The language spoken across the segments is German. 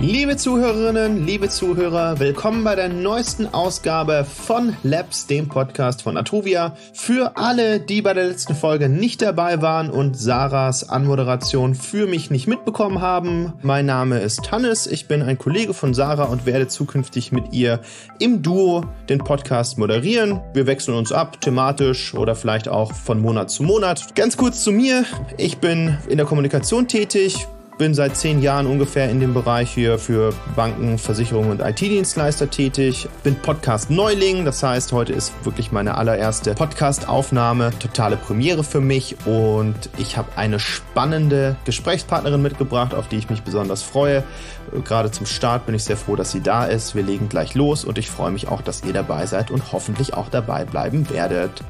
Liebe Zuhörerinnen, liebe Zuhörer, willkommen bei der neuesten Ausgabe von Labs, dem Podcast von Atruvia. Für alle, die bei der letzten Folge nicht dabei waren und Sarahs Anmoderation für mich nicht mitbekommen haben, mein Name ist Hannes, ich bin ein Kollege von Sarah und werde zukünftig mit ihr im Duo den Podcast moderieren. Wir wechseln uns ab, thematisch oder vielleicht auch von Monat zu Monat. Ganz kurz zu mir, ich bin in der Kommunikation tätig, bin seit 10 Jahren ungefähr in dem Bereich hier für Banken, Versicherungen und IT-Dienstleister tätig. Bin Podcast-Neuling, das heißt, heute ist wirklich meine allererste Podcast-Aufnahme. Totale Premiere für mich und ich habe eine spannende Gesprächspartnerin mitgebracht, auf die ich mich besonders freue. Gerade zum Start bin ich sehr froh, dass sie da ist. Wir legen gleich los und ich freue mich auch, dass ihr dabei seid und hoffentlich auch dabei bleiben werdet.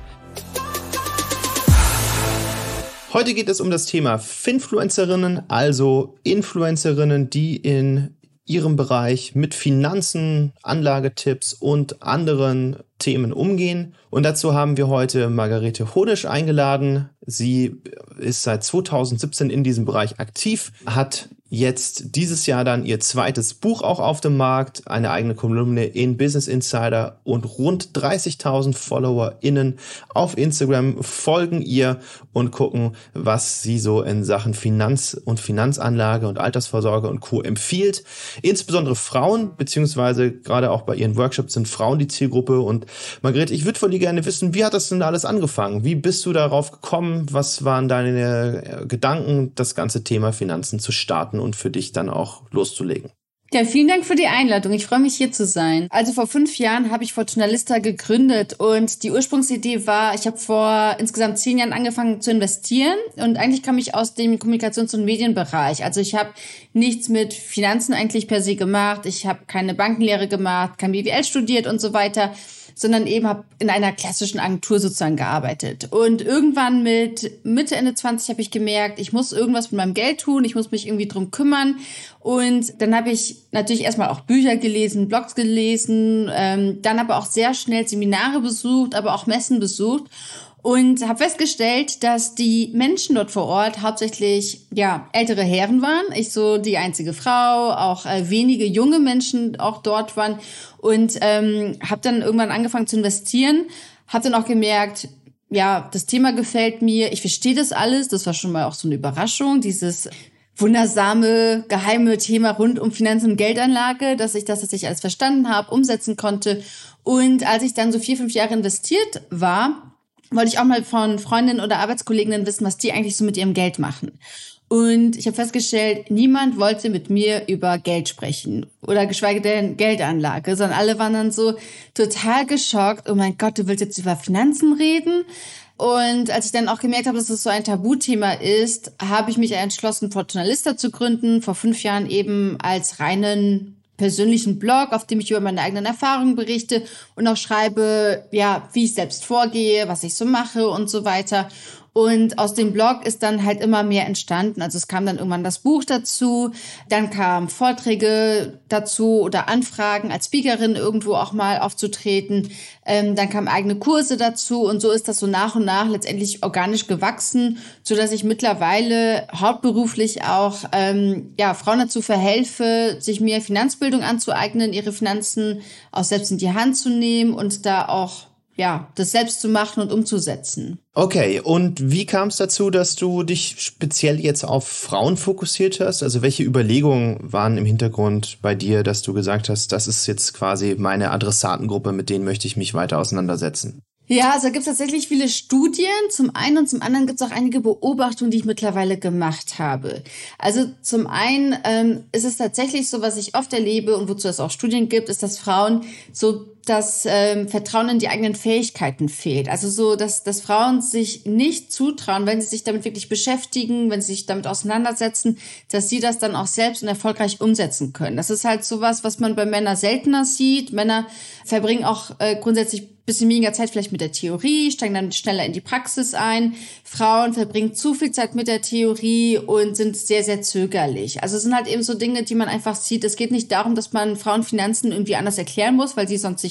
Heute geht es um das Thema Finfluencerinnen, also Influencerinnen, die in ihrem Bereich mit Finanzen, Anlagetipps und anderen Themen umgehen. Und dazu haben wir heute Margarete Honisch eingeladen. Sie ist seit 2017 in diesem Bereich aktiv, hat jetzt dieses Jahr dann ihr zweites Buch auch auf dem Markt, eine eigene Kolumne in Business Insider und rund 30.000 FollowerInnen auf Instagram folgen ihr und gucken, was sie so in Sachen Finanz und Finanzanlage und Altersvorsorge und Co. empfiehlt. Insbesondere Frauen, beziehungsweise gerade auch bei ihren Workshops sind Frauen die Zielgruppe. Und Margarete, ich würde von dir gerne wissen, wie hat das denn alles angefangen? Wie bist du darauf gekommen? Was waren deine Gedanken, das ganze Thema Finanzen zu starten und für dich dann auch loszulegen? Ja, vielen Dank für die Einladung. Ich freue mich, hier zu sein. Also vor 5 Jahren habe ich Fortunalista gegründet und die Ursprungsidee war, ich habe vor insgesamt 10 Jahren angefangen zu investieren und eigentlich kam ich aus dem Kommunikations- und Medienbereich. Also ich habe nichts mit Finanzen eigentlich per se gemacht. Ich habe keine Bankenlehre gemacht, kein BWL studiert und so weiter, sondern eben habe in einer klassischen Agentur sozusagen gearbeitet. Und irgendwann mit Mitte, Ende 20 habe ich gemerkt, ich muss irgendwas mit meinem Geld tun, ich muss mich irgendwie drum kümmern. Und dann habe ich natürlich erstmal auch Bücher gelesen, Blogs gelesen, dann aber auch sehr schnell Seminare besucht, aber auch Messen besucht. Und habe festgestellt, dass die Menschen dort vor Ort hauptsächlich ältere Herren waren. Ich so die einzige Frau, auch wenige junge Menschen auch dort waren. Und habe dann irgendwann angefangen zu investieren, habe dann auch gemerkt, ja, das Thema gefällt mir, ich verstehe das alles. Das war schon mal auch so eine Überraschung, dieses wundersame, geheime Thema rund um Finanzen und Geldanlage, dass ich alles verstanden habe, umsetzen konnte. Und als ich dann so 4-5 Jahre investiert war, wollte ich auch mal von Freundinnen oder Arbeitskolleginnen wissen, was die eigentlich so mit ihrem Geld machen. Und ich habe festgestellt, niemand wollte mit mir über Geld sprechen oder geschweige denn Geldanlage, sondern alle waren dann so total geschockt. Oh mein Gott, du willst jetzt über Finanzen reden? Und als ich dann auch gemerkt habe, dass das so ein Tabuthema ist, habe ich mich entschlossen, Fortunalista zu gründen, vor 5 Jahren eben als reinen persönlichen Blog, auf dem ich über meine eigenen Erfahrungen berichte und auch schreibe, ja, wie ich selbst vorgehe, was ich so mache und so weiter. Und aus dem Blog ist dann halt immer mehr entstanden. Also es kam dann irgendwann das Buch dazu, dann kamen Vorträge dazu oder Anfragen als Speakerin irgendwo auch mal aufzutreten. Dann kamen eigene Kurse dazu und so ist das so nach und nach letztendlich organisch gewachsen, so dass ich mittlerweile hauptberuflich auch Frauen dazu verhelfe, sich mehr Finanzbildung anzueignen, ihre Finanzen auch selbst in die Hand zu nehmen und da auch das selbst zu machen und umzusetzen. Okay, und wie kam es dazu, dass du dich speziell jetzt auf Frauen fokussiert hast? Also welche Überlegungen waren im Hintergrund bei dir, dass du gesagt hast, das ist jetzt quasi meine Adressatengruppe, mit denen möchte ich mich weiter auseinandersetzen? Ja, also da gibt es tatsächlich viele Studien, zum einen und zum anderen gibt es auch einige Beobachtungen, die ich mittlerweile gemacht habe. Also zum einen ist es tatsächlich so, was ich oft erlebe und wozu es auch Studien gibt, ist, dass Frauen so das Vertrauen in die eigenen Fähigkeiten fehlt. Also so, dass Frauen sich nicht zutrauen, wenn sie sich damit wirklich beschäftigen, wenn sie sich damit auseinandersetzen, dass sie das dann auch selbst und erfolgreich umsetzen können. Das ist halt sowas, was man bei Männern seltener sieht. Männer verbringen auch grundsätzlich bisschen weniger Zeit vielleicht mit der Theorie, steigen dann schneller in die Praxis ein. Frauen verbringen zu viel Zeit mit der Theorie und sind sehr, sehr zögerlich. Also es sind halt eben so Dinge, die man einfach sieht. Es geht nicht darum, dass man Frauen Finanzen irgendwie anders erklären muss, weil sie sonst sich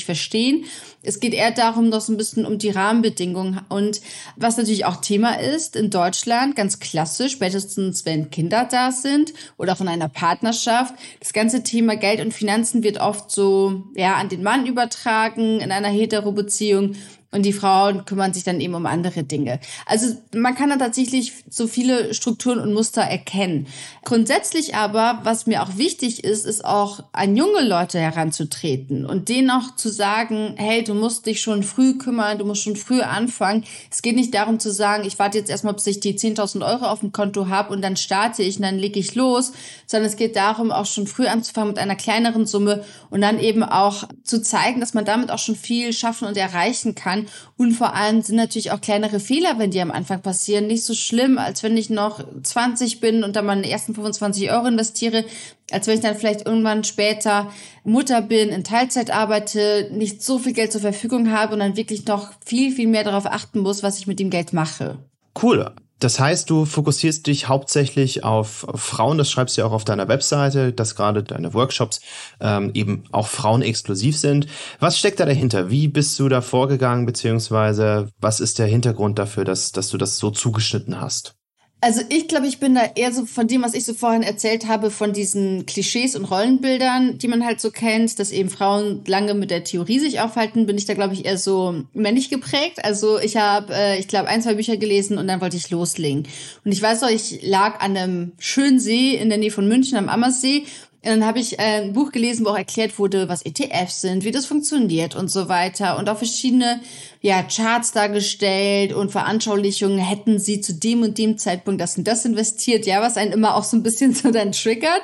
nicht verstehen. Es geht eher darum, noch so ein bisschen um die Rahmenbedingungen. Und was natürlich auch Thema ist, in Deutschland, ganz klassisch, spätestens wenn Kinder da sind oder von einer Partnerschaft, das ganze Thema Geld und Finanzen wird oft so an den Mann übertragen in einer Hetero-Beziehung. Und die Frauen kümmern sich dann eben um andere Dinge. Also man kann da tatsächlich so viele Strukturen und Muster erkennen. Grundsätzlich aber, was mir auch wichtig ist, ist auch an junge Leute heranzutreten und denen auch zu sagen, hey, du musst dich schon früh kümmern, du musst schon früh anfangen. Es geht nicht darum zu sagen, ich warte jetzt erstmal, bis ich die 10.000 Euro auf dem Konto habe und dann starte ich und dann lege ich los, sondern es geht darum, auch schon früh anzufangen mit einer kleineren Summe und dann eben auch zu zeigen, dass man damit auch schon viel schaffen und erreichen kann. Und vor allem sind natürlich auch kleinere Fehler, wenn die am Anfang passieren, nicht so schlimm, als wenn ich noch 20 bin und dann meine ersten 25 Euro investiere, als wenn ich dann vielleicht irgendwann später Mutter bin, in Teilzeit arbeite, nicht so viel Geld zur Verfügung habe und dann wirklich noch viel, viel mehr darauf achten muss, was ich mit dem Geld mache. Cool. Das heißt, du fokussierst dich hauptsächlich auf Frauen, das schreibst du ja auch auf deiner Webseite, dass gerade deine Workshops eben auch frauenexklusiv sind. Was steckt da dahinter? Wie bist du da vorgegangen, beziehungsweise was ist der Hintergrund dafür, dass du das so zugeschnitten hast? Also ich glaube, ich bin da eher so von dem, was ich so vorhin erzählt habe, von diesen Klischees und Rollenbildern, die man halt so kennt, dass eben Frauen lange mit der Theorie sich aufhalten, bin ich da, glaube ich, eher so männlich geprägt. Also ich habe, ich glaube, 1, 2 Bücher gelesen und dann wollte ich loslegen. Und ich weiß noch, ich lag an einem schönen See in der Nähe von München am Ammersee. Und dann habe ich ein Buch gelesen, wo auch erklärt wurde, was ETFs sind, wie das funktioniert und so weiter. Und auch verschiedene Charts dargestellt und Veranschaulichungen, hätten sie zu dem und dem Zeitpunkt das und das investiert, was einen immer auch so ein bisschen so dann triggert.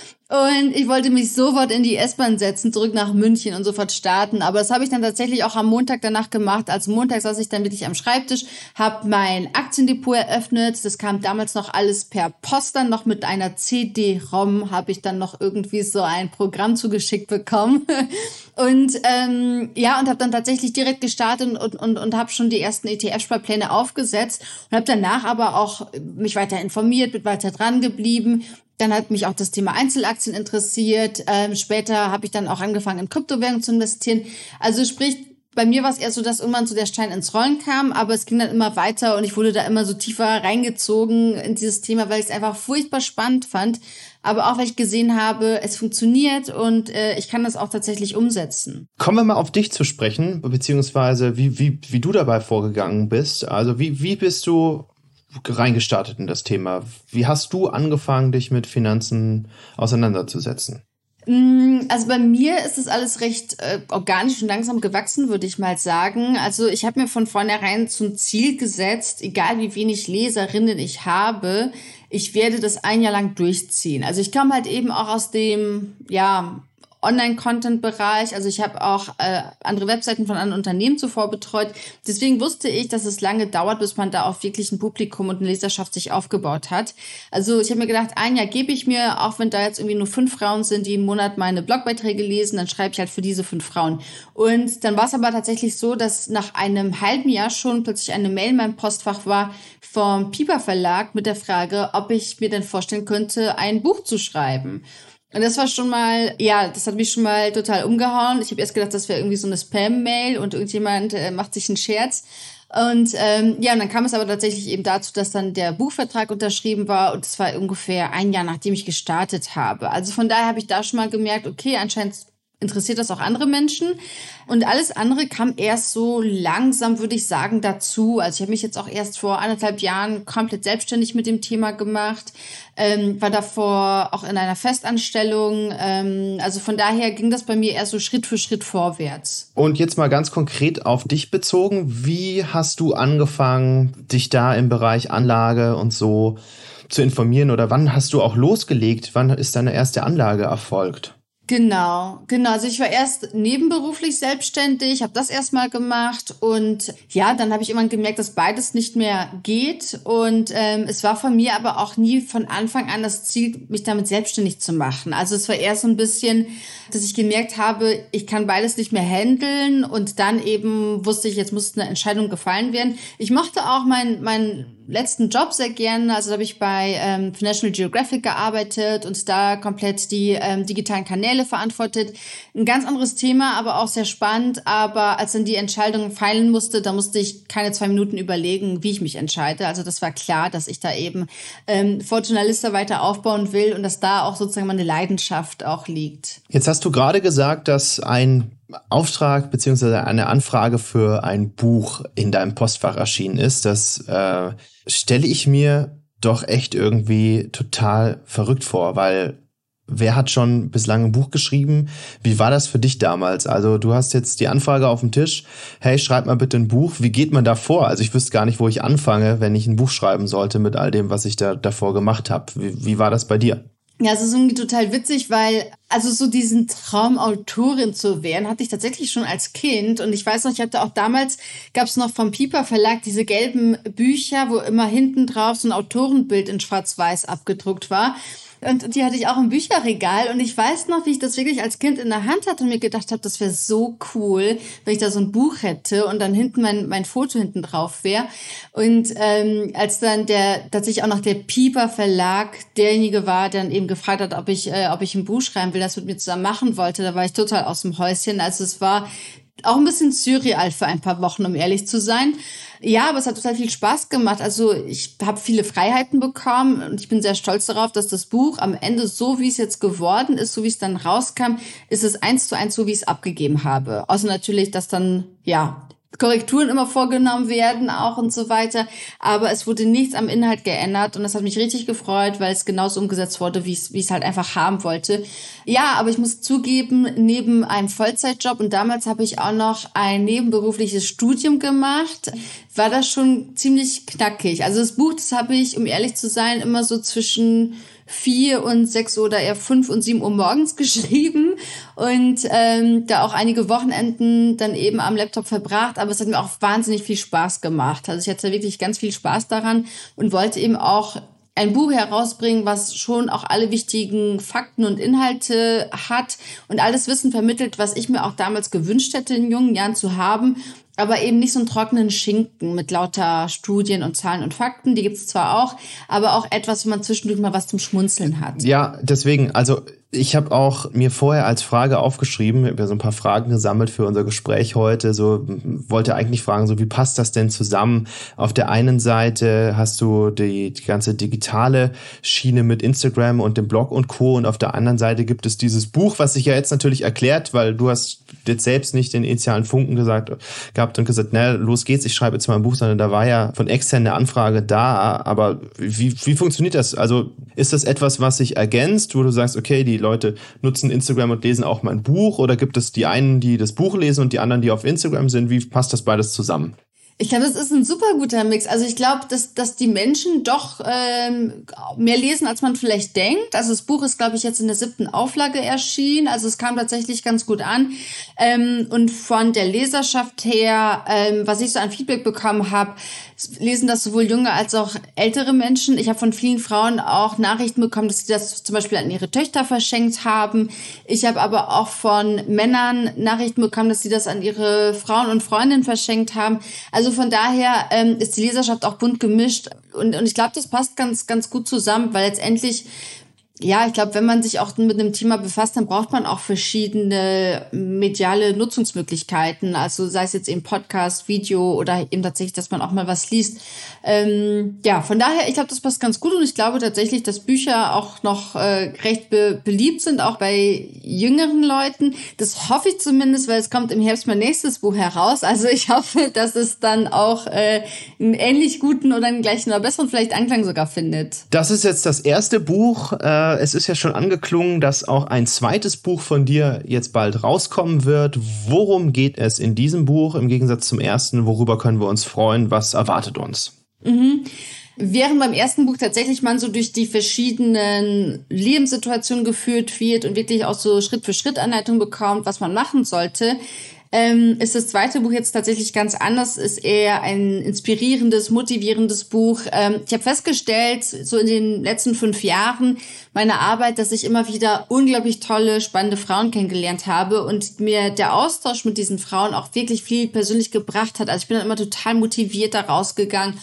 Und ich wollte mich sofort in die S-Bahn setzen, zurück nach München und sofort starten. Aber das habe ich dann tatsächlich auch am Montag danach gemacht. Also Montag saß ich dann wirklich am Schreibtisch, habe mein Aktiendepot eröffnet. Das kam damals noch alles per Post, dann noch mit einer CD-ROM habe ich dann noch irgendwie so ein Programm zugeschickt bekommen. Und und habe dann tatsächlich direkt gestartet und habe schon die ersten ETF-Sparpläne aufgesetzt und habe danach aber auch mich weiter informiert, bin weiter dran geblieben. Dann hat mich auch das Thema Einzelaktien interessiert. Später habe ich dann auch angefangen, in Kryptowährungen zu investieren. Also sprich, bei mir war es eher so, dass irgendwann so der Stein ins Rollen kam, aber es ging dann immer weiter und ich wurde da immer so tiefer reingezogen in dieses Thema, weil ich es einfach furchtbar spannend fand, aber auch weil ich gesehen habe, es funktioniert und ich kann das auch tatsächlich umsetzen. Kommen wir mal auf dich zu sprechen, beziehungsweise wie du dabei vorgegangen bist. Also wie bist du reingestartet in das Thema? Wie hast du angefangen, dich mit Finanzen auseinanderzusetzen? Also bei mir ist das alles recht organisch und langsam gewachsen, würde ich mal sagen. Also ich habe mir von vornherein zum Ziel gesetzt, egal wie wenig Leserinnen ich habe, ich werde das ein Jahr lang durchziehen. Also ich komme halt eben auch aus dem, Online-Content-Bereich. Also ich habe auch andere Webseiten von anderen Unternehmen zuvor betreut. Deswegen wusste ich, dass es lange dauert, bis man da auch wirklich ein Publikum und eine Leserschaft sich aufgebaut hat. Also ich habe mir gedacht, ein Jahr gebe ich mir, auch wenn da jetzt irgendwie nur 5 Frauen sind, die im Monat meine Blogbeiträge lesen, dann schreibe ich halt für diese 5 Frauen. Und dann war es aber tatsächlich so, dass nach einem halben Jahr schon plötzlich eine Mail in meinem Postfach war vom Piper Verlag mit der Frage, ob ich mir denn vorstellen könnte, ein Buch zu schreiben. Und das war schon mal, das hat mich schon mal total umgehauen. Ich habe erst gedacht, das wäre irgendwie so eine Spam-Mail und irgendjemand macht sich einen Scherz. Und und dann kam es aber tatsächlich eben dazu, dass dann der Buchvertrag unterschrieben war und es war ungefähr ein Jahr, nachdem ich gestartet habe. Also von daher habe ich da schon mal gemerkt, okay, anscheinend interessiert das auch andere Menschen. Und alles andere kam erst so langsam, würde ich sagen, dazu. Also ich habe mich jetzt auch erst vor 1,5 Jahren komplett selbstständig mit dem Thema gemacht, war davor auch in einer Festanstellung. Also von daher ging das bei mir eher so Schritt für Schritt vorwärts. Und jetzt mal ganz konkret auf dich bezogen. Wie hast du angefangen, dich da im Bereich Anlage und so zu informieren? Oder wann hast du auch losgelegt? Wann ist deine erste Anlage erfolgt? Genau. Also ich war erst nebenberuflich selbstständig, habe das erstmal gemacht und dann habe ich irgendwann gemerkt, dass beides nicht mehr geht und es war von mir aber auch nie von Anfang an das Ziel, mich damit selbstständig zu machen. Also es war eher so ein bisschen, dass ich gemerkt habe, ich kann beides nicht mehr handeln und dann eben wusste ich, jetzt muss eine Entscheidung gefallen werden. Ich mochte auch mein letzten Job sehr gerne. Also da habe ich bei für National Geographic gearbeitet und da komplett die digitalen Kanäle verantwortet. Ein ganz anderes Thema, aber auch sehr spannend. Aber als dann die Entscheidung fallen musste, da musste ich keine 2 Minuten überlegen, wie ich mich entscheide. Also das war klar, dass ich da eben Ford Journalista weiter aufbauen will und dass da auch sozusagen meine Leidenschaft auch liegt. Jetzt hast du gerade gesagt, dass ein Auftrag beziehungsweise eine Anfrage für ein Buch in deinem Postfach erschienen ist. Das stelle ich mir doch echt irgendwie total verrückt vor, weil wer hat schon bislang ein Buch geschrieben? Wie war das für dich damals? Also du hast jetzt die Anfrage auf dem Tisch, hey, schreib mal bitte ein Buch. Wie geht man da vor? Also ich wüsste gar nicht, wo ich anfange, wenn ich ein Buch schreiben sollte mit all dem, was ich da davor gemacht habe. Wie war das bei dir? Ja, es ist irgendwie total witzig, weil also so diesen Traum, Autorin zu werden, hatte ich tatsächlich schon als Kind. Und ich weiß noch, ich hatte auch damals, gab es noch vom Piper Verlag diese gelben Bücher, wo immer hinten drauf so ein Autorenbild in Schwarz-Weiß abgedruckt war. Und die hatte ich auch im Bücherregal. Und ich weiß noch, wie ich das wirklich als Kind in der Hand hatte und mir gedacht habe, das wäre so cool, wenn ich da so ein Buch hätte und dann hinten mein Foto hinten drauf wäre. Und als dann tatsächlich auch noch der Piper Verlag derjenige war, der dann eben gefragt hat, ob ich ein Buch schreiben will, das mit mir zusammen machen wollte, da war ich total aus dem Häuschen. Also es war auch ein bisschen surreal für ein paar Wochen, um ehrlich zu sein. Ja, aber es hat total viel Spaß gemacht. Also ich habe viele Freiheiten bekommen und ich bin sehr stolz darauf, dass das Buch am Ende so, wie es jetzt geworden ist, so wie es dann rauskam, ist es 1:1 so, wie ich es abgegeben habe. Außer natürlich, dass dann, ja, Korrekturen immer vorgenommen werden auch und so weiter. Aber es wurde nichts am Inhalt geändert und das hat mich richtig gefreut, weil es genauso umgesetzt wurde, wie ich es halt einfach haben wollte. Ja, aber ich muss zugeben, neben einem Vollzeitjob und damals habe ich auch noch ein nebenberufliches Studium gemacht, war das schon ziemlich knackig. Also das Buch, das habe ich, um ehrlich zu sein, immer so zwischen 4 und 6 oder eher 5 und 7 Uhr morgens geschrieben und da auch einige Wochenenden dann eben am Laptop verbracht, aber es hat mir auch wahnsinnig viel Spaß gemacht. Also ich hatte wirklich ganz viel Spaß daran und wollte eben auch ein Buch herausbringen, was schon auch alle wichtigen Fakten und Inhalte hat und alles Wissen vermittelt, was ich mir auch damals gewünscht hätte, in jungen Jahren zu haben, aber eben nicht so einen trockenen Schinken mit lauter Studien und Zahlen und Fakten, die gibt's zwar auch, aber auch etwas, wo man zwischendurch mal was zum Schmunzeln hat. Ja, deswegen, also ich habe auch mir vorher als Frage aufgeschrieben, ich habe ja so ein paar Fragen gesammelt für unser Gespräch heute, so wollte eigentlich fragen, so wie passt das denn zusammen? Auf der einen Seite hast du die ganze digitale Schiene mit Instagram und dem Blog und Co. und auf der anderen Seite gibt es dieses Buch, was sich ja jetzt natürlich erklärt, weil du hast jetzt selbst nicht den initialen Funken gehabt und gesagt, na, los geht's, ich schreibe jetzt mal ein Buch, sondern da war ja von extern eine Anfrage da, aber wie funktioniert das? Also ist das etwas, was sich ergänzt, wo du sagst, okay, die Leute nutzen Instagram und lesen auch mein Buch oder gibt es die einen, die das Buch lesen und die anderen, die auf Instagram sind? Wie passt das beides zusammen? Ich glaube, das ist ein super guter Mix. Also ich glaube, dass die Menschen doch mehr lesen, als man vielleicht denkt. Also das Buch ist, glaube ich, jetzt in der 7. Auflage erschienen. Also es kam tatsächlich ganz gut an. Und von der Leserschaft her, was ich so an Feedback bekommen habe, lesen das sowohl junge als auch ältere Menschen. Ich habe von vielen Frauen auch Nachrichten bekommen, dass sie das zum Beispiel an ihre Töchter verschenkt haben. Ich habe aber auch von Männern Nachrichten bekommen, dass sie das an ihre Frauen und Freundinnen verschenkt haben. Also von daher ist die Leserschaft auch bunt gemischt und ich glaube, das passt ganz, ganz gut zusammen, weil letztendlich, ja, ich glaube, wenn man sich auch mit einem Thema befasst, dann braucht man auch verschiedene mediale Nutzungsmöglichkeiten. Also sei es jetzt eben Podcast, Video oder eben tatsächlich, dass man auch mal was liest. Ja, von daher, ich glaube, das passt ganz gut und ich glaube tatsächlich, dass Bücher auch noch recht beliebt sind, auch bei jüngeren Leuten. Das hoffe ich zumindest, weil es kommt im Herbst mein nächstes Buch heraus. Also ich hoffe, dass es dann auch einen ähnlich guten oder einen gleichen oder besseren vielleicht Anklang sogar findet. Das ist jetzt das erste Buch. Es ist ja schon angeklungen, dass auch ein zweites Buch von dir jetzt bald rauskommen wird. Worum geht es in diesem Buch im Gegensatz zum ersten? Worüber können wir uns freuen? Was erwartet uns? Während beim ersten Buch tatsächlich man so durch die verschiedenen Lebenssituationen geführt wird und wirklich auch so Schritt-für-Schritt-Anleitungen bekommt, was man machen sollte, ist das zweite Buch jetzt tatsächlich ganz anders, ist eher ein inspirierendes, motivierendes Buch. Ich habe festgestellt, so in den letzten 5 Jahren meiner Arbeit, dass ich immer wieder unglaublich tolle, spannende Frauen kennengelernt habe und mir der Austausch mit diesen Frauen auch wirklich viel persönlich gebracht hat. Also ich bin dann immer total motiviert da rausgegangen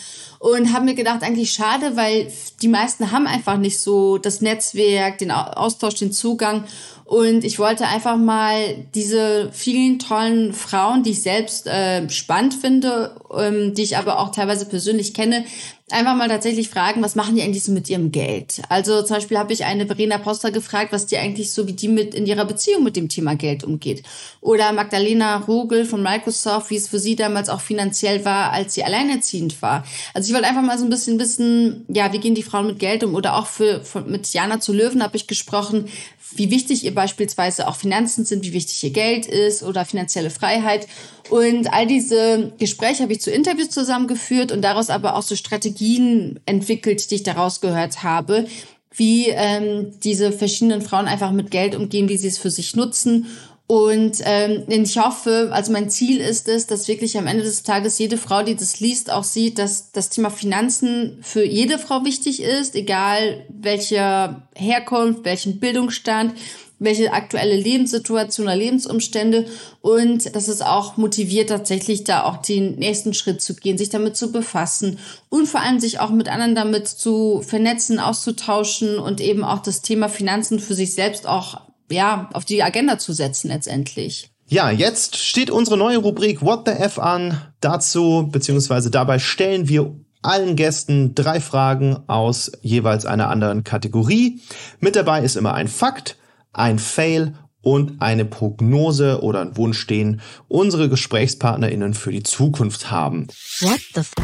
und habe mir gedacht, eigentlich schade, weil die meisten haben einfach nicht so das Netzwerk, den Austausch, den Zugang. Und ich wollte einfach mal diese vielen tollen Frauen, die ich selbst spannend finde, die ich aber auch teilweise persönlich kenne, einfach mal tatsächlich fragen, was machen die eigentlich so mit ihrem Geld? Also zum Beispiel habe ich eine Verena Poster gefragt, was die eigentlich so, wie die mit in ihrer Beziehung mit dem Thema Geld umgeht. Oder Magdalena Rogel von Microsoft, wie es für sie damals auch finanziell war, als sie alleinerziehend war. Also ich wollte einfach mal so ein bisschen wissen, ja, wie gehen die Frauen mit Geld um? Oder auch mit Jana zu Löwen habe ich gesprochen, wie wichtig ihr beispielsweise auch Finanzen sind, wie wichtig ihr Geld ist oder finanzielle Freiheit. Und all diese Gespräche habe ich zu Interviews zusammengeführt und daraus aber auch so Strategien entwickelt, die ich daraus gehört habe, wie diese verschiedenen Frauen einfach mit Geld umgehen, wie sie es für sich nutzen. Und ich hoffe, also mein Ziel ist es, dass wirklich am Ende des Tages jede Frau, die das liest, auch sieht, dass das Thema Finanzen für jede Frau wichtig ist, egal welche Herkunft, welchen Bildungsstand, welche aktuelle Lebenssituation oder Lebensumstände, und dass es auch motiviert, tatsächlich da auch den nächsten Schritt zu gehen, sich damit zu befassen und vor allem sich auch mit anderen damit zu vernetzen, auszutauschen und eben auch das Thema Finanzen für sich selbst auch auf die Agenda zu setzen letztendlich. Ja, jetzt steht unsere neue Rubrik What the F an. Dazu, beziehungsweise dabei stellen wir allen Gästen 3 Fragen aus jeweils einer anderen Kategorie. Mit dabei ist immer ein Fakt, ein Fail und eine Prognose oder ein Wunsch, den unsere GesprächspartnerInnen für die Zukunft haben. What the F?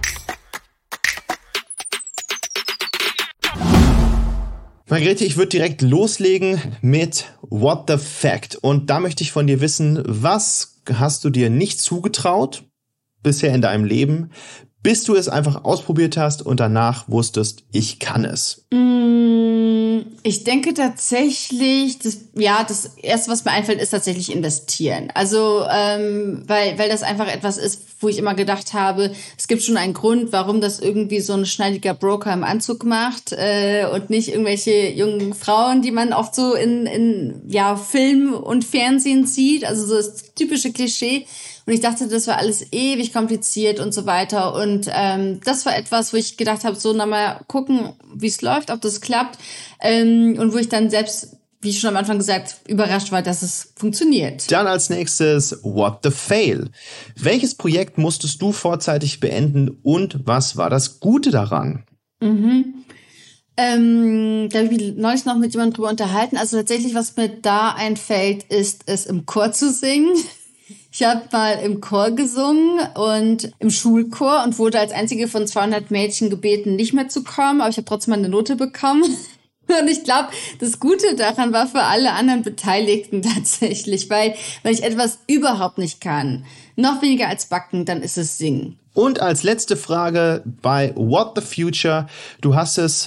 Margrethe, ich würde direkt loslegen mit What the Fact. Und da möchte ich von dir wissen, was hast du dir nicht zugetraut bisher in deinem Leben, bis du es einfach ausprobiert hast und danach wusstest, ich kann es? Ich denke tatsächlich, das Erste, was mir einfällt, ist tatsächlich investieren. Also, weil das einfach etwas ist, wo ich immer gedacht habe, es gibt schon einen Grund, warum das irgendwie so ein schneidiger Broker im Anzug macht und nicht irgendwelche jungen Frauen, die man oft so in Film und Fernsehen sieht. Also so das typische Klischee. Und ich dachte, das war alles ewig kompliziert und so weiter. Und das war etwas, wo ich gedacht habe, so, mal gucken, wie es läuft, ob das klappt. Und wo ich dann selbst, wie ich schon am Anfang gesagt, überrascht war, dass es funktioniert. Dann als nächstes What the Fail. Welches Projekt musstest du vorzeitig beenden und was war das Gute daran? Da habe ich mich neulich noch mit jemandem drüber unterhalten. Also tatsächlich, was mir da einfällt, ist es im Chor zu singen. Ich habe mal im Chor gesungen und im Schulchor und wurde als einzige von 200 Mädchen gebeten, nicht mehr zu kommen, aber ich habe trotzdem eine Note bekommen. Und ich glaube, das Gute daran war für alle anderen Beteiligten tatsächlich, weil wenn ich etwas überhaupt nicht kann, noch weniger als backen, dann ist es singen. Und als letzte Frage bei What the Future. Du hast es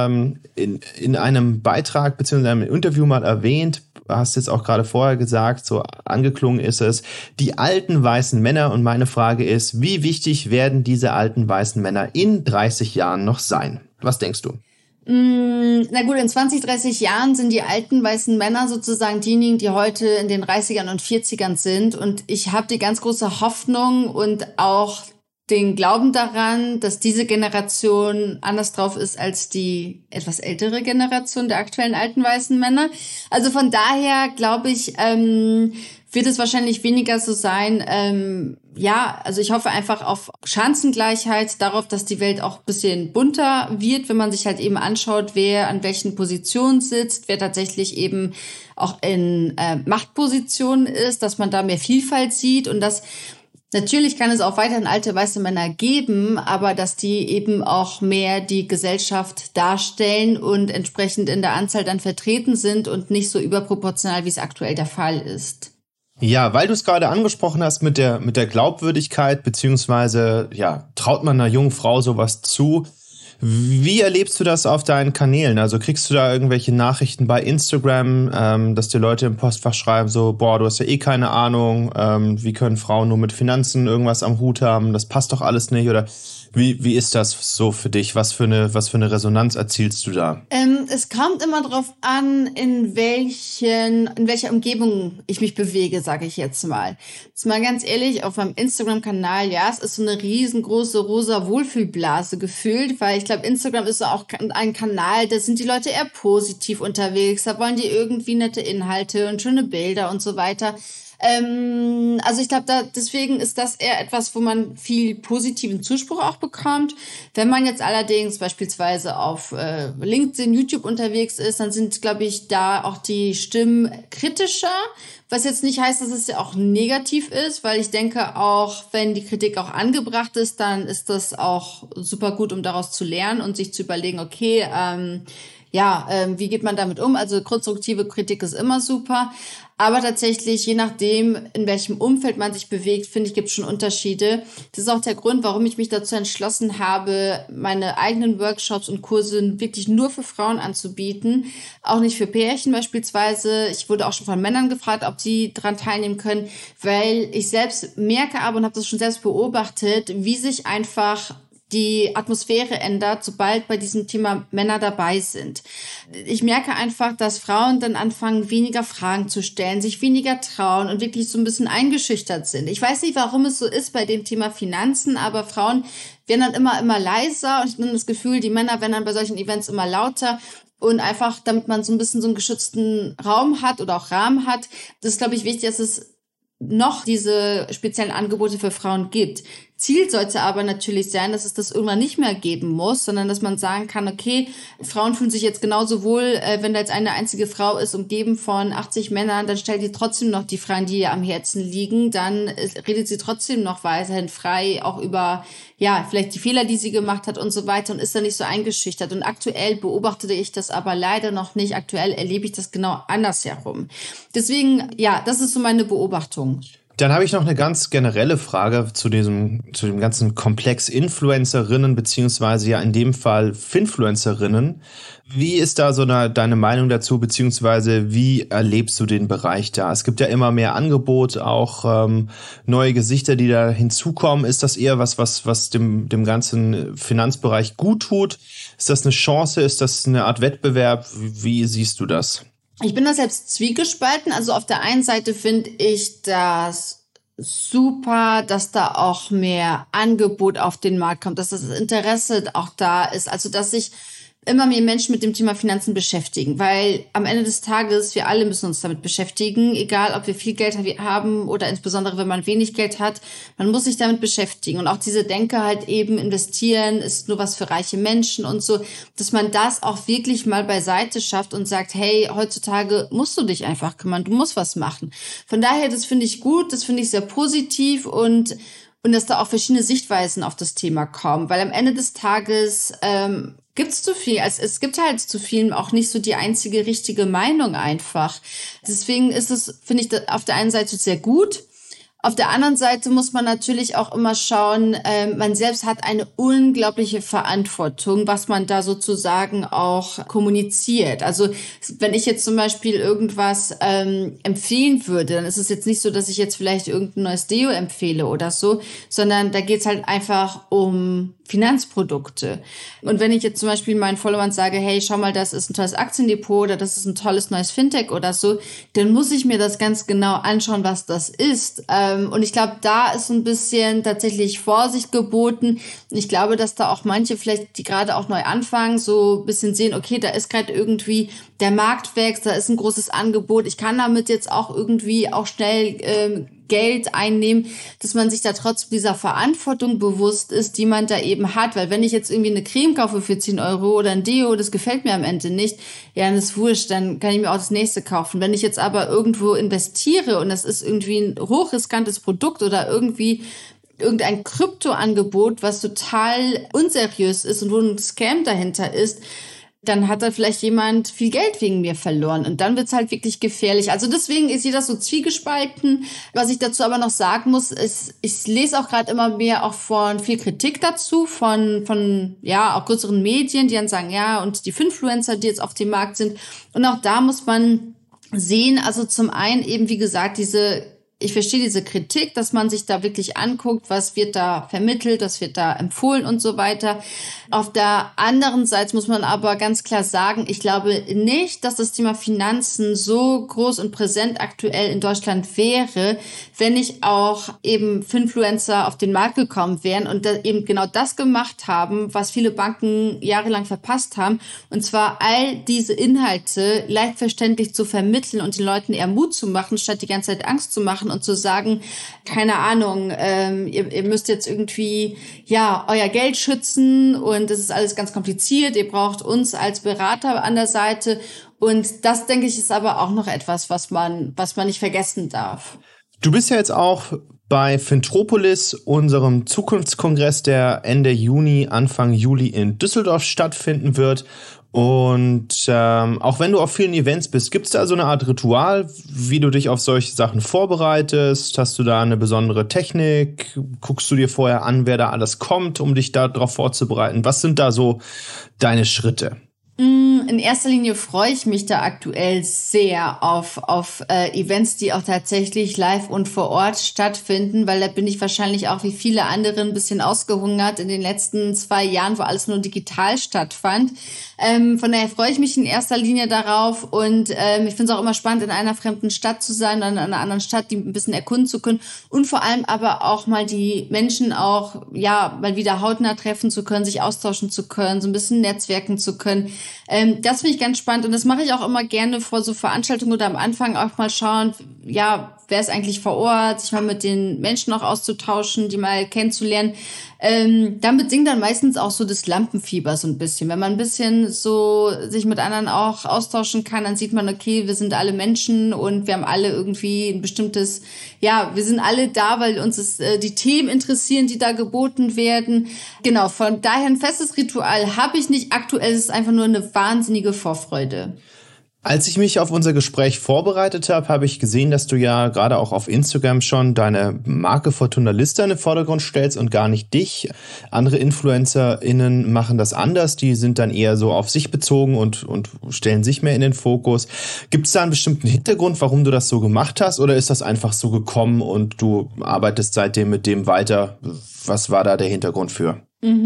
in einem Beitrag bzw. in einem Interview mal erwähnt, hast jetzt auch gerade vorher gesagt, so angeklungen ist es, die alten weißen Männer. Und meine Frage ist, wie wichtig werden diese alten weißen Männer in 30 Jahren noch sein? Was denkst du? Na gut, in 20, 30 Jahren sind die alten weißen Männer sozusagen diejenigen, die heute in den 30ern und 40ern sind. Und ich habe die ganz große Hoffnung und auch den Glauben daran, dass diese Generation anders drauf ist als die etwas ältere Generation der aktuellen alten weißen Männer. Also von daher glaube ich, wird es wahrscheinlich weniger so sein. Also ich hoffe einfach auf Chancengleichheit, darauf, dass die Welt auch ein bisschen bunter wird, wenn man sich halt eben anschaut, wer an welchen Positionen sitzt, wer tatsächlich eben auch in Machtpositionen ist, dass man da mehr Vielfalt sieht und dass natürlich kann es auch weiterhin alte weiße Männer geben, aber dass die eben auch mehr die Gesellschaft darstellen und entsprechend in der Anzahl dann vertreten sind und nicht so überproportional, wie es aktuell der Fall ist. Ja, weil du es gerade angesprochen hast mit der Glaubwürdigkeit, beziehungsweise, traut man einer jungen Frau sowas zu? Wie erlebst du das auf deinen Kanälen? Also kriegst du da irgendwelche Nachrichten bei Instagram, dass dir Leute im Postfach schreiben, so, boah, du hast ja eh keine Ahnung, wie können Frauen nur mit Finanzen irgendwas am Hut haben, das passt doch alles nicht? Oder Wie ist das so für dich? Was für eine Resonanz erzielst du da? Es kommt immer drauf an, in welcher Umgebung ich mich bewege, sage ich jetzt mal. Jetzt mal ganz ehrlich, auf meinem Instagram-Kanal, ja, es ist so eine riesengroße rosa Wohlfühlblase gefühlt, weil ich glaube, Instagram ist so auch ein Kanal, da sind die Leute eher positiv unterwegs, da wollen die irgendwie nette Inhalte und schöne Bilder und so weiter. Also ich glaube, deswegen ist das eher etwas, wo man viel positiven Zuspruch auch bekommt. Wenn man jetzt allerdings beispielsweise auf LinkedIn, YouTube unterwegs ist, dann sind, glaube ich, da auch die Stimmen kritischer. Was jetzt nicht heißt, dass es ja auch negativ ist, weil ich denke auch, wenn die Kritik auch angebracht ist, dann ist das auch super gut, um daraus zu lernen und sich zu überlegen, okay, wie geht man damit um? Also konstruktive Kritik ist immer super. Aber tatsächlich, je nachdem, in welchem Umfeld man sich bewegt, finde ich, gibt es schon Unterschiede. Das ist auch der Grund, warum ich mich dazu entschlossen habe, meine eigenen Workshops und Kurse wirklich nur für Frauen anzubieten. Auch nicht für Pärchen beispielsweise. Ich wurde auch schon von Männern gefragt, ob sie daran teilnehmen können, weil ich selbst merke aber und habe das schon selbst beobachtet, wie sich einfach die Atmosphäre ändert, sobald bei diesem Thema Männer dabei sind. Ich merke einfach, dass Frauen dann anfangen, weniger Fragen zu stellen, sich weniger trauen und wirklich so ein bisschen eingeschüchtert sind. Ich weiß nicht, warum es so ist bei dem Thema Finanzen, aber Frauen werden dann immer leiser und ich habe das Gefühl, die Männer werden dann bei solchen Events immer lauter. Und einfach, damit man so ein bisschen so einen geschützten Raum hat oder auch Rahmen hat, das ist, glaube ich, wichtig, dass es noch diese speziellen Angebote für Frauen gibt. Ziel sollte aber natürlich sein, dass es das irgendwann nicht mehr geben muss, sondern dass man sagen kann, okay, Frauen fühlen sich jetzt genauso wohl, wenn da jetzt eine einzige Frau ist, umgeben von 80 Männern, dann stellt die trotzdem noch die Fragen, die ihr am Herzen liegen, dann redet sie trotzdem noch weiterhin frei, auch über, vielleicht die Fehler, die sie gemacht hat und so weiter und ist dann nicht so eingeschüchtert. Und aktuell beobachtete ich das aber leider noch nicht. Aktuell erlebe ich das genau andersherum. Deswegen, das ist so meine Beobachtung. Dann habe ich noch eine ganz generelle Frage zu dem ganzen Komplex Influencerinnen beziehungsweise ja in dem Fall Finfluencerinnen. Wie ist da so deine Meinung dazu, beziehungsweise wie erlebst du den Bereich da? Es gibt ja immer mehr Angebot, auch neue Gesichter, die da hinzukommen. Ist das eher was dem ganzen Finanzbereich gut tut? Ist das eine Chance? Ist das eine Art Wettbewerb? Wie siehst du das? Ich bin da selbst zwiegespalten. Also auf der einen Seite finde ich das super, dass da auch mehr Angebot auf den Markt kommt, dass das Interesse auch da ist. Also dass sich immer mehr Menschen mit dem Thema Finanzen beschäftigen, weil am Ende des Tages, wir alle müssen uns damit beschäftigen, egal ob wir viel Geld haben oder insbesondere, wenn man wenig Geld hat, man muss sich damit beschäftigen und auch diese Denke halt eben, investieren ist nur was für reiche Menschen und so, dass man das auch wirklich mal beiseite schafft und sagt, hey, heutzutage musst du dich einfach kümmern, du musst was machen. Von daher, das finde ich gut, das finde ich sehr positiv und dass da auch verschiedene Sichtweisen auf das Thema kommen, weil am Ende des Tages gibt's zu viel. Also es gibt halt zu vielen auch nicht so die einzige richtige Meinung einfach. Deswegen ist es, finde ich, auf der einen Seite sehr gut. Auf der anderen Seite muss man natürlich auch immer schauen, man selbst hat eine unglaubliche Verantwortung, was man da sozusagen auch kommuniziert. Also wenn ich jetzt zum Beispiel irgendwas empfehlen würde, dann ist es jetzt nicht so, dass ich jetzt vielleicht irgendein neues Deo empfehle oder so, sondern da geht's halt einfach um Finanzprodukte. Und wenn ich jetzt zum Beispiel meinen Followern sage, hey, schau mal, das ist ein tolles Aktiendepot oder das ist ein tolles neues Fintech oder so, dann muss ich mir das ganz genau anschauen, was das ist. Und ich glaube, da ist so ein bisschen tatsächlich Vorsicht geboten. Ich glaube, dass da auch manche vielleicht, die gerade auch neu anfangen, so ein bisschen sehen, okay, da ist gerade irgendwie der Markt wächst, da ist ein großes Angebot. Ich kann damit jetzt auch irgendwie auch schnell Geld einnehmen, dass man sich da trotzdem dieser Verantwortung bewusst ist, die man da eben hat. Weil wenn ich jetzt irgendwie eine Creme kaufe für 10 Euro oder ein Deo, das gefällt mir am Ende nicht, ja, dann ist wurscht, dann kann ich mir auch das nächste kaufen. Wenn ich jetzt aber irgendwo investiere und das ist irgendwie ein hochriskantes Produkt oder irgendein Kryptoangebot, was total unseriös ist und wo ein Scam dahinter ist, dann hat da vielleicht jemand viel Geld wegen mir verloren und dann wird's halt wirklich gefährlich. Also deswegen ist das so zwiegespalten. Was ich dazu aber noch sagen muss, ist, ich lese auch gerade immer mehr auch von viel Kritik dazu, von auch größeren Medien, die dann sagen, ja, und die Finfluencer, die jetzt auf dem Markt sind. Und auch da muss man sehen, also zum einen eben, wie gesagt, diese ich verstehe diese Kritik, dass man sich da wirklich anguckt, was wird da vermittelt, was wird da empfohlen und so weiter. Auf der anderen Seite muss man aber ganz klar sagen, ich glaube nicht, dass das Thema Finanzen so groß und präsent aktuell in Deutschland wäre, wenn nicht auch eben Finfluencer auf den Markt gekommen wären und eben genau das gemacht haben, was viele Banken jahrelang verpasst haben. Und zwar all diese Inhalte leicht verständlich zu vermitteln und den Leuten eher Mut zu machen, statt die ganze Zeit Angst zu machen und zu sagen, keine Ahnung, ihr müsst jetzt irgendwie euer Geld schützen und das ist alles ganz kompliziert. Ihr braucht uns als Berater an der Seite. Und das, denke ich, ist aber auch noch etwas, was man nicht vergessen darf. Du bist ja jetzt auch bei Fintropolis, unserem Zukunftskongress, der Ende Juni, Anfang Juli in Düsseldorf stattfinden wird. Und auch wenn du auf vielen Events bist, gibt es da so eine Art Ritual, wie du dich auf solche Sachen vorbereitest? Hast du da eine besondere Technik? Guckst du dir vorher an, wer da alles kommt, um dich darauf vorzubereiten? Was sind da so deine Schritte? In erster Linie freue ich mich da aktuell sehr auf Events, die auch tatsächlich live und vor Ort stattfinden, weil da bin ich wahrscheinlich auch wie viele andere ein bisschen ausgehungert in den letzten 2 Jahren, wo alles nur digital stattfand. Von daher freue ich mich in erster Linie darauf und ich finde es auch immer spannend, in einer fremden Stadt zu sein oder in einer anderen Stadt, die ein bisschen erkunden zu können und vor allem aber auch mal die Menschen auch mal wieder hautnah treffen zu können, sich austauschen zu können, so ein bisschen netzwerken zu können. Das finde ich ganz spannend und das mache ich auch immer gerne vor so Veranstaltungen oder am Anfang auch mal schauen, wer ist eigentlich vor Ort, sich mal mit den Menschen auch auszutauschen, die mal kennenzulernen. Damit sinkt dann meistens auch so das Lampenfieber so ein bisschen. Wenn man ein bisschen so sich mit anderen auch austauschen kann, dann sieht man, okay, wir sind alle Menschen und wir haben alle irgendwie ein bestimmtes, wir sind alle da, weil uns die Themen interessieren, die da geboten werden. Genau, von daher ein festes Ritual habe ich nicht. Aktuell ist es einfach nur eine wahnsinnige Vorfreude. Als ich mich auf unser Gespräch vorbereitet habe, habe ich gesehen, dass du ja gerade auch auf Instagram schon deine Marke Fortuna Lista in den Vordergrund stellst und gar nicht dich. Andere InfluencerInnen machen das anders. Die sind dann eher so auf sich bezogen und stellen sich mehr in den Fokus. Gibt es da einen bestimmten Hintergrund, warum du das so gemacht hast? Oder ist das einfach so gekommen und du arbeitest seitdem mit dem weiter? Was war da der Hintergrund für?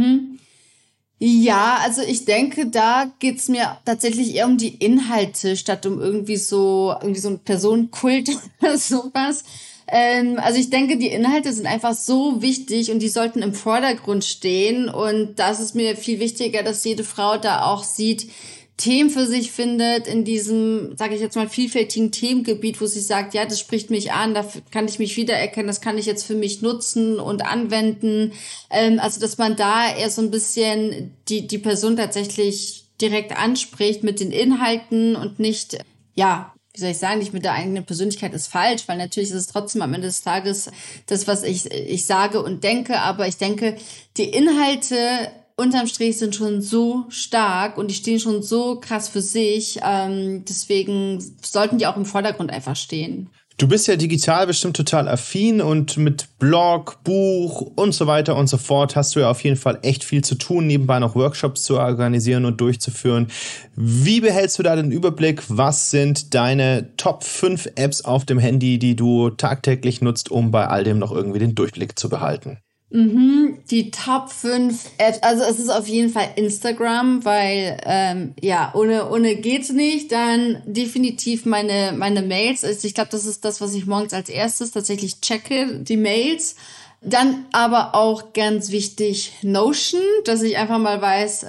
Ja, also ich denke, da geht's mir tatsächlich eher um die Inhalte, statt um irgendwie so ein Personenkult oder sowas. Also ich denke, die Inhalte sind einfach so wichtig und die sollten im Vordergrund stehen. Und das ist mir viel wichtiger, dass jede Frau da auch sieht, Themen für sich findet in diesem, sage ich jetzt mal, vielfältigen Themengebiet, wo sie sagt, ja, das spricht mich an, da kann ich mich wiedererkennen, das kann ich jetzt für mich nutzen und anwenden. Also, dass man da eher so ein bisschen die Person tatsächlich direkt anspricht mit den Inhalten und nicht, wie soll ich sagen, nicht mit der eigenen Persönlichkeit ist falsch, weil natürlich ist es trotzdem am Ende des Tages das, was ich sage und denke, aber ich denke, die Inhalte unterm Strich sind schon so stark und die stehen schon so krass für sich. Deswegen sollten die auch im Vordergrund einfach stehen. Du bist ja digital bestimmt total affin und mit Blog, Buch und so weiter und so fort hast du ja auf jeden Fall echt viel zu tun, nebenbei noch Workshops zu organisieren und durchzuführen. Wie behältst du da den Überblick? Was sind deine Top 5 Apps auf dem Handy, die du tagtäglich nutzt, um bei all dem noch irgendwie den Durchblick zu behalten? Die Top 5 Apps, also es ist auf jeden Fall Instagram, weil ohne geht's nicht. Dann definitiv meine Mails. Also ich glaube, das ist das, was ich morgens als erstes tatsächlich checke, die Mails. Dann aber auch ganz wichtig Notion, dass ich einfach mal weiß,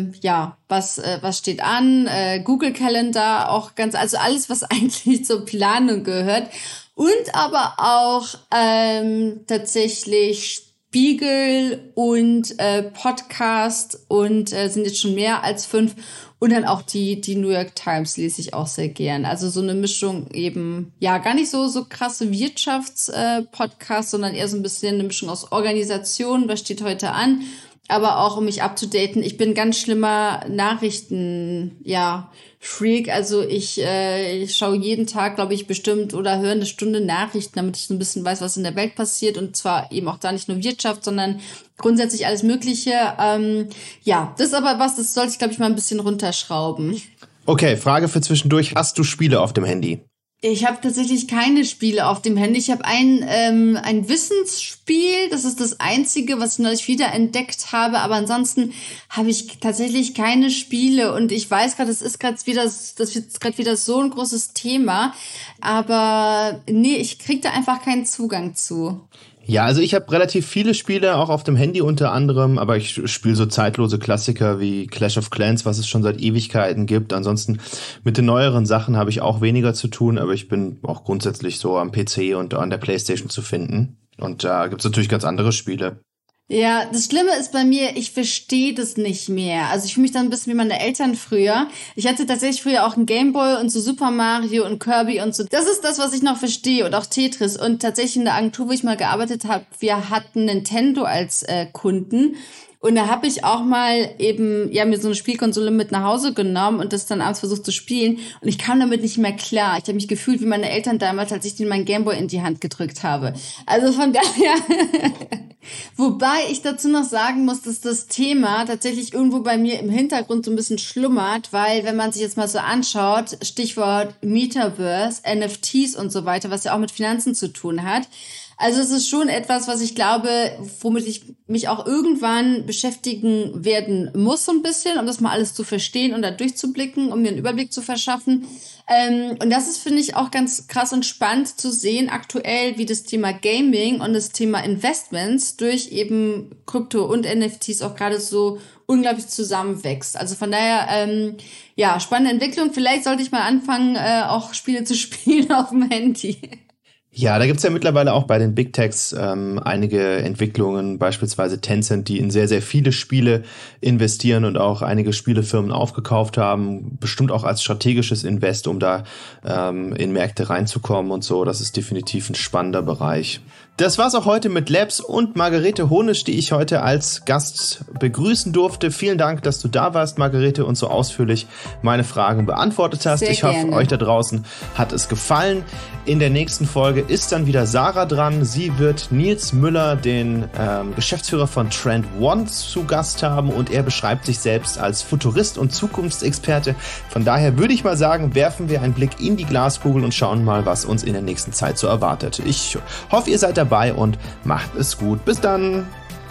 was steht an. Google Calendar auch also alles, was eigentlich zur Planung gehört. Und aber auch tatsächlich Spiegel und Podcast und sind jetzt schon mehr als 5 und dann auch die New York Times lese ich auch sehr gern. Also so eine Mischung eben, gar nicht so krasse Wirtschaftspodcasts, sondern eher so ein bisschen eine Mischung aus Organisation, was steht heute an, aber auch um mich abzudaten. Ich bin ganz schlimmer Freak, also ich schaue jeden Tag, glaube ich, bestimmt oder höre eine Stunde Nachrichten, damit ich so ein bisschen weiß, was in der Welt passiert und zwar eben auch da nicht nur Wirtschaft, sondern grundsätzlich alles Mögliche. Das ist aber das sollte ich, glaube ich, mal ein bisschen runterschrauben. Okay, Frage für zwischendurch. Hast du Spiele auf dem Handy? Ich habe tatsächlich keine Spiele auf dem Handy. Ich habe ein Wissensspiel. Das ist das Einzige, was ich neulich wieder entdeckt habe. Aber ansonsten habe ich tatsächlich keine Spiele. Und ich weiß gerade, das wird gerade wieder so ein großes Thema. Aber nee, ich kriege da einfach keinen Zugang zu. Ja, also ich habe relativ viele Spiele, auch auf dem Handy unter anderem, aber ich spiele so zeitlose Klassiker wie Clash of Clans, was es schon seit Ewigkeiten gibt. Ansonsten mit den neueren Sachen habe ich auch weniger zu tun, aber ich bin auch grundsätzlich so am PC und an der PlayStation zu finden. Und da gibt's natürlich ganz andere Spiele. Ja, das Schlimme ist bei mir, ich verstehe das nicht mehr. Also ich fühle mich dann ein bisschen wie meine Eltern früher. Ich hatte tatsächlich früher auch einen Gameboy und so Super Mario und Kirby und so. Das ist das, was ich noch verstehe und auch Tetris. Und tatsächlich in der Agentur, wo ich mal gearbeitet habe, wir hatten Nintendo als Kunden. Und da habe ich auch mal eben mir so eine Spielkonsole mit nach Hause genommen und das dann abends versucht zu spielen. Und ich kam damit nicht mehr klar. Ich habe mich gefühlt wie meine Eltern damals, als ich denen meinen Gameboy in die Hand gedrückt habe. Also von daher... Wobei ich dazu noch sagen muss, dass das Thema tatsächlich irgendwo bei mir im Hintergrund so ein bisschen schlummert, weil wenn man sich jetzt mal so anschaut, Stichwort Metaverse, NFTs und so weiter, was ja auch mit Finanzen zu tun hat. Also es ist schon etwas, was ich glaube, womit ich mich auch irgendwann beschäftigen werden muss so ein bisschen, um das mal alles zu verstehen und da durchzublicken, um mir einen Überblick zu verschaffen. Und das ist, finde ich, auch ganz krass und spannend zu sehen aktuell, wie das Thema Gaming und das Thema Investments durch eben Krypto und NFTs auch gerade so unglaublich zusammenwächst. Also von daher, spannende Entwicklung. Vielleicht sollte ich mal anfangen, auch Spiele zu spielen auf dem Handy. Ja, da gibt's ja mittlerweile auch bei den Big Techs einige Entwicklungen, beispielsweise Tencent, die in sehr, sehr viele Spiele investieren und auch einige Spielefirmen aufgekauft haben, bestimmt auch als strategisches Invest, um da in Märkte reinzukommen und so. Das ist definitiv ein spannender Bereich. Das war's auch heute mit Labs und Margarete Honisch, die ich heute als Gast begrüßen durfte. Vielen Dank, dass du da warst, Margarete, und so ausführlich meine Fragen beantwortet hast. Ich hoffe, euch da draußen hat es gefallen. In der nächsten Folge ist dann wieder Sarah dran. Sie wird Nils Müller, den Geschäftsführer von Trend One, zu Gast haben und er beschreibt sich selbst als Futurist und Zukunftsexperte. Von daher würde ich mal sagen, werfen wir einen Blick in die Glaskugel und schauen mal, was uns in der nächsten Zeit so erwartet. Ich hoffe, ihr seid dabei und macht es gut. Bis dann!